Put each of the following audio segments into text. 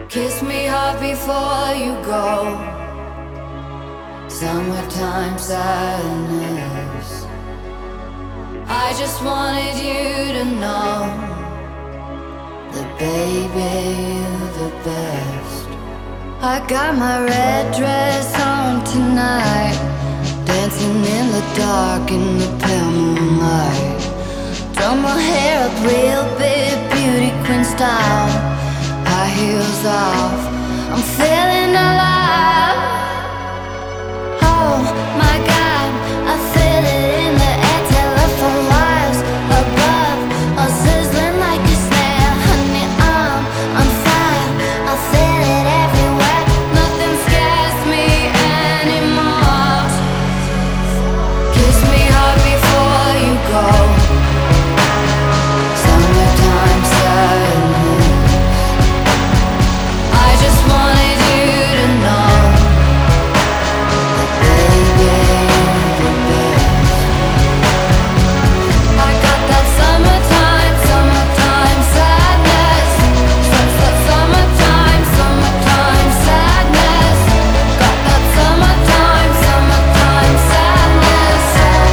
Kiss me hard before you go. Summertime sadness. I just wanted you to know that baby, you're the best. I got my red dress on tonight, dancing in the dark in the pale moonlight. Done my hair up real big, beauty queen style. High heels off, I'm feeling alive. Oh my God, I feel it in the air, telephone wires above, all sizzling like a snare. Honey, I'm on fire, I feel it everywhere. Nothing scares me anymore. Kiss me hard before you go. Summertime sadness. I just wanted you to know that baby, you're the best. I got that summertime, summertime sadness. Summertime, summertime sadness. Got that summertime, summertime sadness.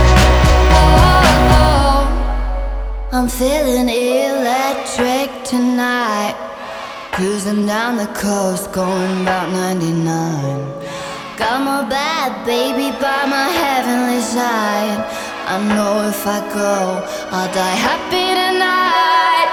Oh, I'm feeling electric tonight. Cruising down the coast, going about 99. Got my bad baby by my heavenly side. I know if I go, I'll die happy tonight.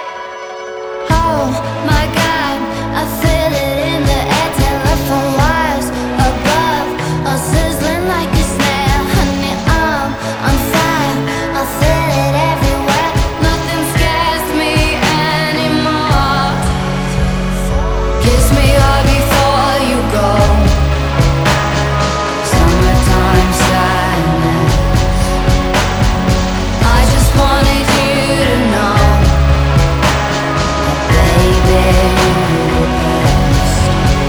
Oh my God, I feel it in the air, telephone wires above, all sizzling like a snare. Honey, I'm on fire, I feel it everywhere. Nothing scares me anymore. Kiss me hard before you go. Summertime sadness. I just wanted you to know that baby, you're the best.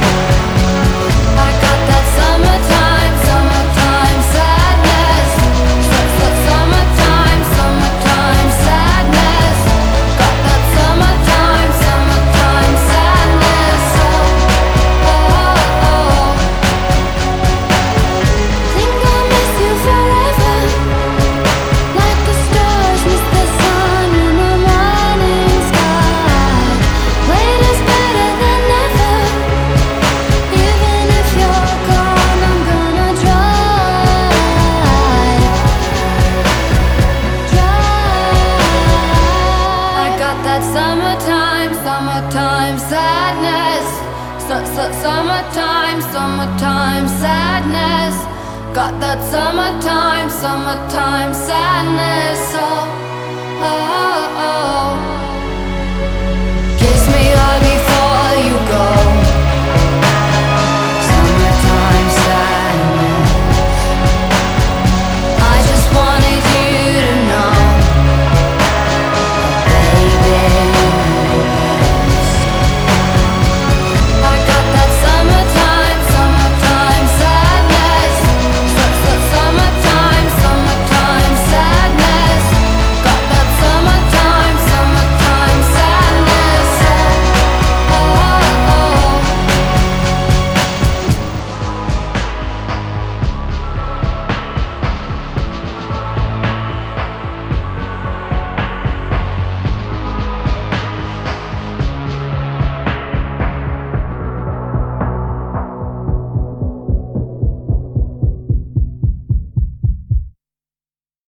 I got that summertime, summertime sadness. Summertime, summertime sadness. Got that summertime, summertime sadness. Think I'll miss you forever, like the stars miss the sun in the morning sky. Wait is better than never. Even if you're gone, I'm gonna try. I got that summertime, summertime sadness. Summertime, summertime sadness. Got that summertime, summertime sadness. Oh, oh, oh.